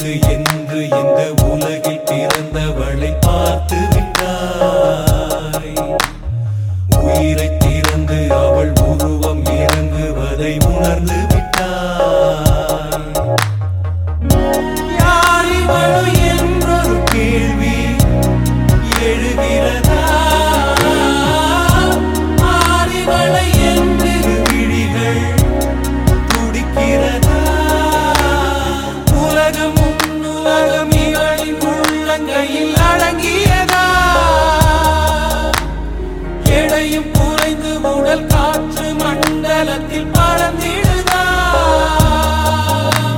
எது என்று இந்த உலகில் பிறந்தவளை பார்த்து விட்டாய். உயிரை திறந்து அவள் உருவம் இறங்குவதை உணர்ந்து விட்டாய். யார் இவள் என்றொரு கேள்வி எழுகிறதா? ஆரிவளை என்று விழிகள் துடிக்கிறதா? உலகம் உலகம் இவளின் உள்ளங்கையில் அடங்கியதா? எடையும் குறைந்து உடல் காற்று மண்டலத்தில் பறந்திடுதா?